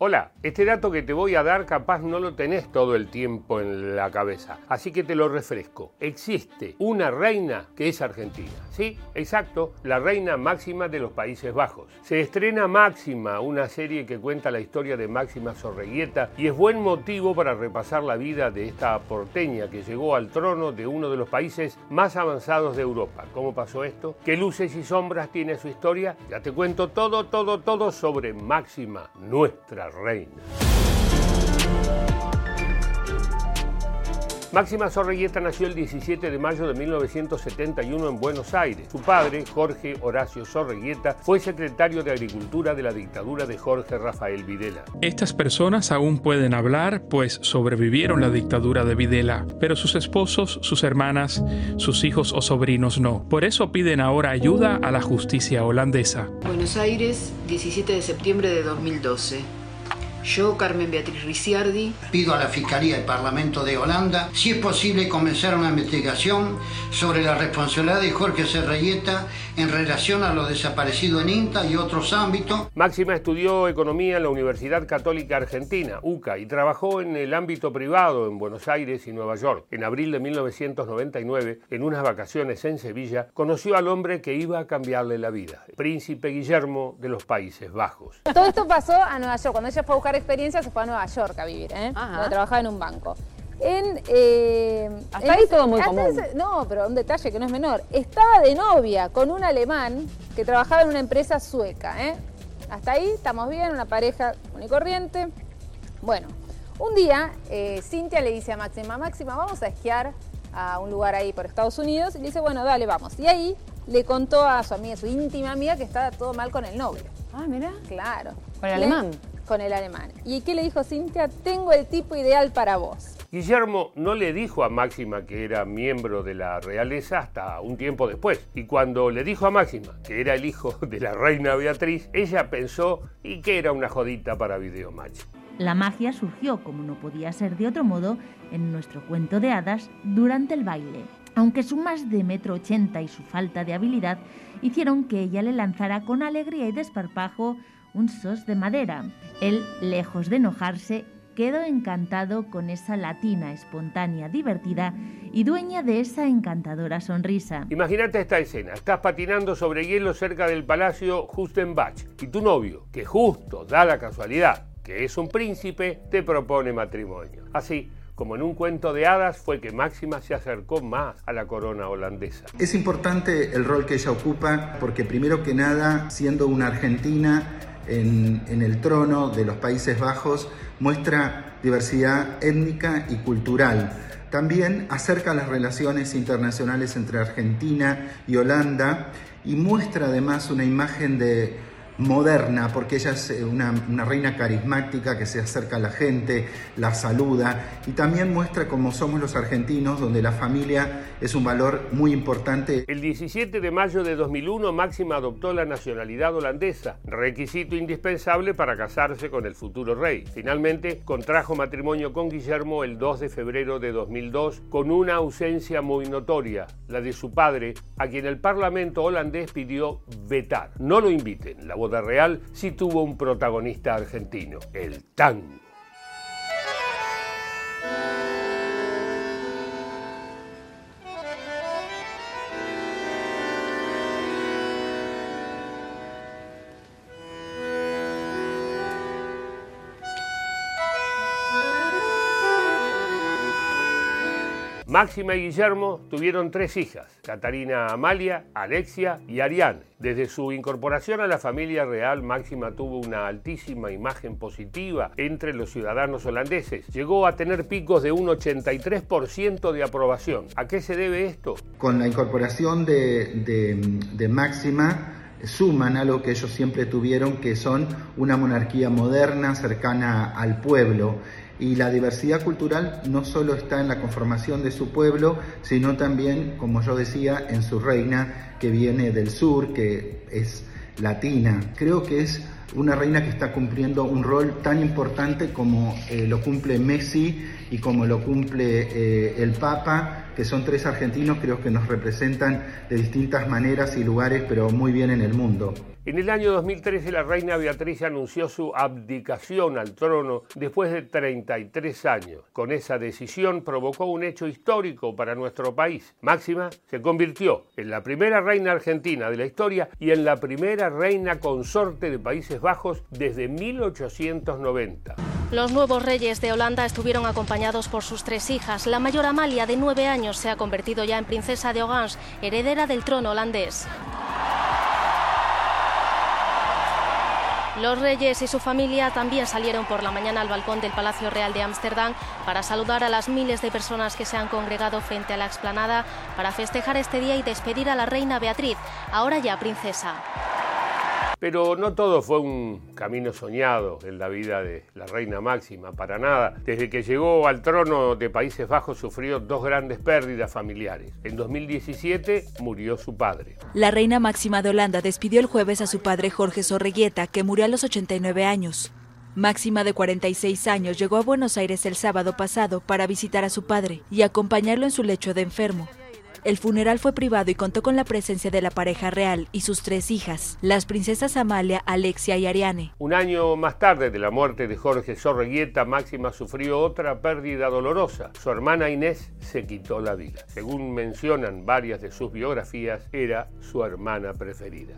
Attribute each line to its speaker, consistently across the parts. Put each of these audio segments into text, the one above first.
Speaker 1: Hola, este dato que te voy a dar capaz no lo tenés todo el tiempo en la cabeza, así que te lo refresco. Existe una reina que es argentina. Sí, exacto, la reina Máxima de los Países Bajos. Se estrena Máxima, una serie que cuenta la historia de Máxima Zorreguieta y es buen motivo para repasar la vida de esta porteña que llegó al trono de uno de los países más avanzados de Europa. ¿Cómo pasó esto? ¿Qué luces y sombras tiene su historia? Ya te cuento todo sobre Máxima, nuestra reina. Máxima Zorreguieta nació el 17 de mayo de 1971 en Buenos Aires. Su padre, Jorge Horacio Zorreguieta, fue secretario de Agricultura de la dictadura de Jorge Rafael Videla.
Speaker 2: Estas personas aún pueden hablar, pues sobrevivieron la dictadura de Videla, pero sus esposos, sus hermanas, sus hijos o sobrinos no. Por eso piden ahora ayuda a la justicia holandesa.
Speaker 3: Buenos Aires, 17 de septiembre de 2012. Yo, Carmen Beatriz Ricciardi,
Speaker 4: pido a la Fiscalía del Parlamento de Holanda si es posible comenzar una investigación sobre la responsabilidad de Jorge Zorreguieta en relación a los desaparecidos en INTA y otros ámbitos.
Speaker 1: Máxima estudió economía en la Universidad Católica Argentina, UCA, y trabajó en el ámbito privado en Buenos Aires y Nueva York. En abril de 1999, en unas vacaciones en Sevilla, conoció al hombre que iba a cambiarle la vida, el príncipe Guillermo de los Países Bajos.
Speaker 5: Todo esto pasó a Nueva York. Cuando ella fue a buscar experiencia, se fue a Nueva York a vivir, donde trabajaba en un banco.
Speaker 6: Hasta ahí todo muy común.
Speaker 5: No, pero un detalle que no es menor. Estaba de novia con un alemán que trabajaba en una empresa sueca. Hasta ahí estamos bien, una pareja común y corriente. Bueno, un día Cintia le dice a Máxima, vamos a esquiar a un lugar ahí por Estados Unidos. Y le dice, bueno, dale, vamos. Y ahí le contó a su amiga, su íntima amiga, que estaba todo mal con el novio.
Speaker 6: Ah, mirá.
Speaker 5: Claro.
Speaker 6: ¿Con el alemán?
Speaker 5: Con el alemán. ¿Y qué le dijo Cintia? Tengo el tipo ideal para vos.
Speaker 1: Guillermo no le dijo a Máxima que era miembro de la realeza hasta un tiempo después. Y cuando le dijo a Máxima que era el hijo de la reina Beatriz, ella pensó y que era una jodita para Videomatch.
Speaker 7: La magia surgió, como no podía ser de otro modo, en nuestro cuento de hadas durante el baile. Aunque su más de 1,80 m y su falta de habilidad hicieron que ella le lanzara con alegría y desparpajo un sos de madera. Él, lejos de enojarse, quedó encantado con esa latina espontánea, divertida y dueña de esa encantadora sonrisa.
Speaker 1: Imagínate esta escena. Estás patinando sobre hielo cerca del Palacio Hustenbach y tu novio, que justo da la casualidad que es un príncipe, te propone matrimonio. Así, como en un cuento de hadas, fue que Máxima se acercó más a la corona holandesa.
Speaker 8: Es importante el rol que ella ocupa porque, primero que nada, siendo una argentina en el trono de los Países Bajos, muestra diversidad étnica y cultural. También acerca las relaciones internacionales entre Argentina y Holanda y muestra además una imagen moderna, porque ella es una reina carismática que se acerca a la gente, la saluda y también muestra cómo somos los argentinos, donde la familia es un valor muy importante.
Speaker 1: El 17 de mayo de 2001, Máxima adoptó la nacionalidad holandesa, requisito indispensable para casarse con el futuro rey. Finalmente, contrajo matrimonio con Guillermo el 2 de febrero de 2002, con una ausencia muy notoria, la de su padre, a quien el Parlamento holandés pidió vetar. No lo inviten. La boda real sí tuvo un protagonista argentino, el tango. Máxima y Guillermo tuvieron 3 hijas, Catarina Amalia, Alexia y Ariane. Desde su incorporación a la familia real, Máxima tuvo una altísima imagen positiva entre los ciudadanos holandeses. Llegó a tener picos de un 83% de aprobación. ¿A qué se debe esto?
Speaker 8: Con la incorporación de Máxima, suman algo que ellos siempre tuvieron, que son una monarquía moderna, cercana al pueblo. Y la diversidad cultural no solo está en la conformación de su pueblo, sino también, como yo decía, en su reina, que viene del sur, que es latina. Creo que es una reina que está cumpliendo un rol tan importante como lo cumple Messi y como lo cumple el Papa que son 3 argentinos, creo que nos representan de distintas maneras y lugares, pero muy bien en el mundo.
Speaker 1: En el año 2013 la reina Beatriz anunció su abdicación al trono después de 33 años. Con esa decisión provocó un hecho histórico para nuestro país. Máxima se convirtió en la primera reina argentina de la historia y en la primera reina consorte de Países Bajos desde 1890.
Speaker 6: Los nuevos reyes de Holanda estuvieron acompañados por sus 3 hijas. La mayor, Amalia, de 9 años, se ha convertido ya en princesa de Orange, heredera del trono holandés. Los reyes y su familia también salieron por la mañana al balcón del Palacio Real de Ámsterdam para saludar a las miles de personas que se han congregado frente a la explanada para festejar este día y despedir a la reina Beatriz, ahora ya princesa.
Speaker 1: Pero no todo fue un camino soñado en la vida de la reina Máxima, para nada. Desde que llegó al trono de Países Bajos sufrió 2 grandes pérdidas familiares. En 2017 murió su padre.
Speaker 9: La reina Máxima de Holanda despidió el jueves a su padre Jorge Zorreguieta, que murió a los 89 años. Máxima, de 46 años, llegó a Buenos Aires el sábado pasado para visitar a su padre y acompañarlo en su lecho de enfermo. El funeral fue privado y contó con la presencia de la pareja real y sus 3 hijas, las princesas Amalia, Alexia y Ariane.
Speaker 1: Un año más tarde de la muerte de Jorge Zorreguieta, Máxima sufrió otra pérdida dolorosa. Su hermana Inés se quitó la vida. Según mencionan varias de sus biografías, era su hermana preferida.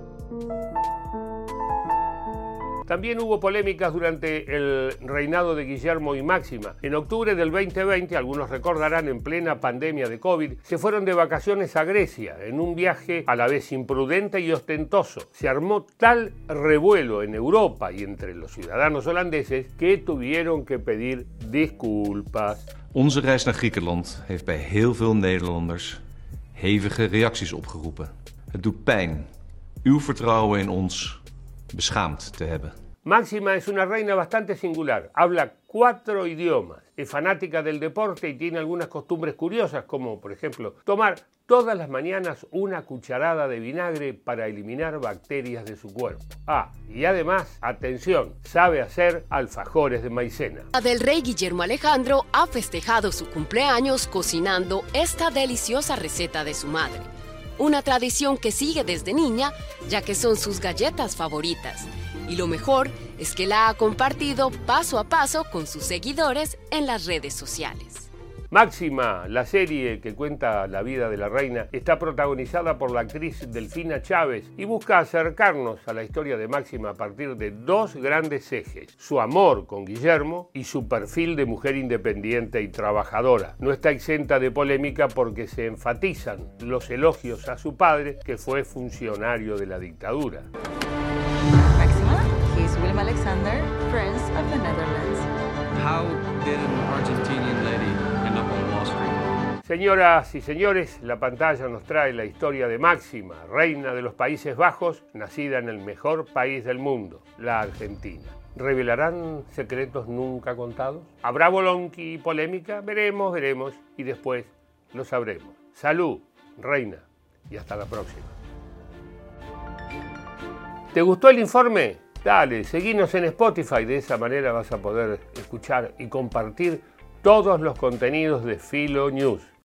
Speaker 1: También hubo polémicas durante el reinado de Guillermo y Máxima. En octubre del 2020, algunos recordarán, en plena pandemia de COVID, se fueron de vacaciones a Grecia, en un viaje a la vez imprudente y ostentoso. Se armó tal revuelo en Europa y entre los ciudadanos holandeses que tuvieron que pedir disculpas.
Speaker 10: Onze reis naar Griekenland heeft bij heel veel Nederlanders hevige reacties opgeroepen. Het doet pijn uw vertrouwen in ons beschaamd te hebben.
Speaker 1: Máxima es una reina bastante singular, habla 4 idiomas, es fanática del deporte y tiene algunas costumbres curiosas, como por ejemplo tomar todas las mañanas una cucharada de vinagre para eliminar bacterias de su cuerpo. Y además, atención, sabe hacer alfajores de maicena.
Speaker 11: El rey Guillermo Alejandro ha festejado su cumpleaños cocinando esta deliciosa receta de su madre. Una tradición que sigue desde niña, ya que son sus galletas favoritas. Y lo mejor es que la ha compartido paso a paso con sus seguidores en las redes sociales.
Speaker 1: Máxima, la serie que cuenta la vida de la reina, está protagonizada por la actriz Delfina Chávez y busca acercarnos a la historia de Máxima a partir de 2 grandes ejes: su amor con Guillermo y su perfil de mujer independiente y trabajadora. No está exenta de polémica porque se enfatizan los elogios a su padre, que fue funcionario de la dictadura.
Speaker 12: Máxima, he's Willem Alexander, Prince of the Netherlands.
Speaker 13: How did an Argentinian lady end up on Wall Street?
Speaker 1: Señoras y señores, la pantalla nos trae la historia de Máxima, reina de los Países Bajos, nacida en el mejor país del mundo, la Argentina. ¿Revelarán secretos nunca contados? ¿Habrá bolonqui y polémica? Veremos y después lo sabremos. Salud, reina, y hasta la próxima. ¿Te gustó el informe? Dale, seguinos en Spotify, de esa manera vas a poder escuchar y compartir todos los contenidos de Filo News.